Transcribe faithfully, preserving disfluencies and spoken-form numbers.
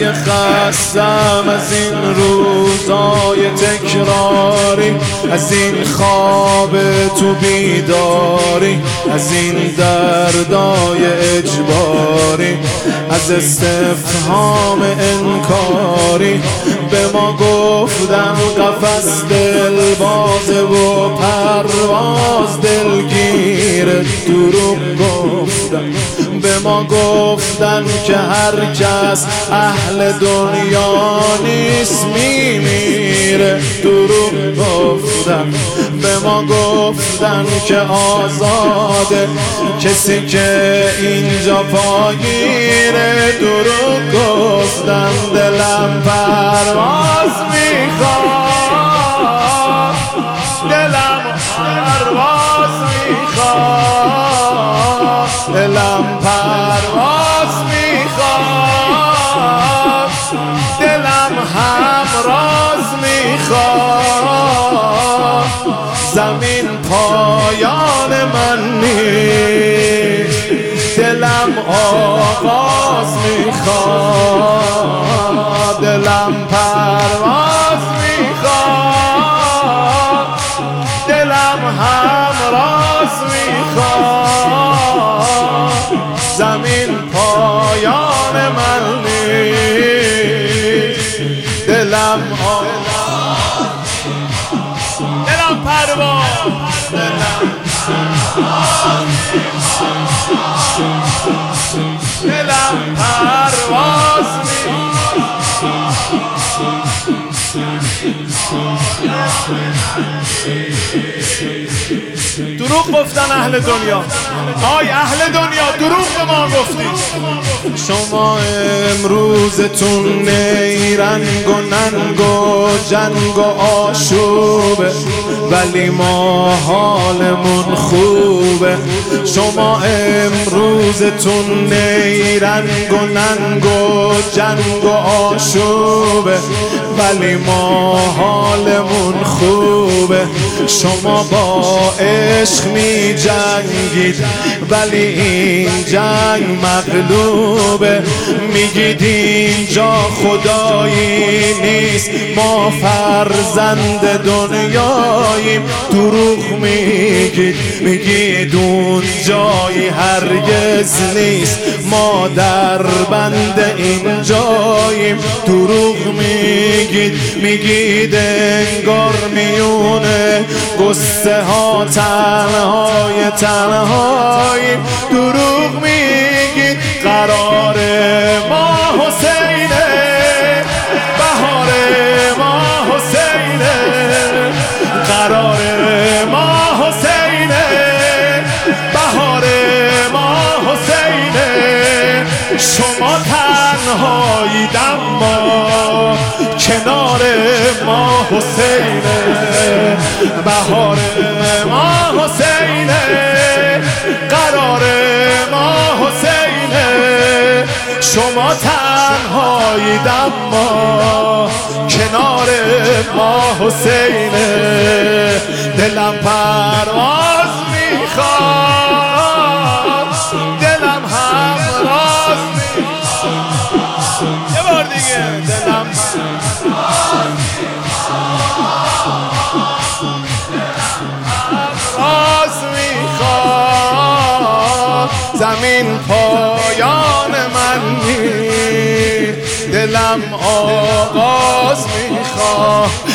خستم از این روزای تکراری، از این خواب تو بیداری، از این دردای اجباری، از استفهام انکاری. به ما گفتن قفس دلبازه و پرواز دلگیر، دروغ گفتن. به ما گفتن که هر کس اهل دنیا نیست میمیره، دروغ گفتن. به ما گفتن که آزاده کسی که اینجا پاگیره، دروغ گفتن. دلم پرواز میخواد، دلم پرواز میخواد، دلم پرواز میخواد، دلم همراز میخواد. زمین پایان من نیست، دلم آغاز میخواد، دلم پرواز میخواد، دلم همراز میخواد. زمین پایان من نیست، دلم آغاز، دلم پرواز، دلم دلم پرواز دروغ گفتن اهل دنیا. آی اهل دنیا دروغ به ما گفتید. شما امروزتون نیرنگ و ننگ و جنگ و آشوبه، ولی ما حالمون خوبه. شما امروزتون نیرنگ و ننگ و جنگ و آشوبه، ولی ما حالمون خوبه. شما با عشق می جنگید، ولی این جنگ مغلوبه. میگید اینجا خدایی نیست، ما فرزند دنیاییم، دروغ میگید. میگید اون جایی هرگز نیست، ما در بند این جاییم، دروغ میگید. میگید انگار میونه قصه ها تنهای تنهاییم، دروغ میگید. قرار ما حسینه، بهار ما حسینه، قرار ما حسینه، بهار ما حسینه. شما تنهایید اما کنار ما حسینه، بهار ما حسینه، قرار ما حسینه. شما تنهایید اما کنار ما حسینه. دلم پرواز میخواد، دلم همراز میخواد. یه بار دیگه دلم همراز میخواد. زمین پایان من نیست، دلم آغاز میخواد.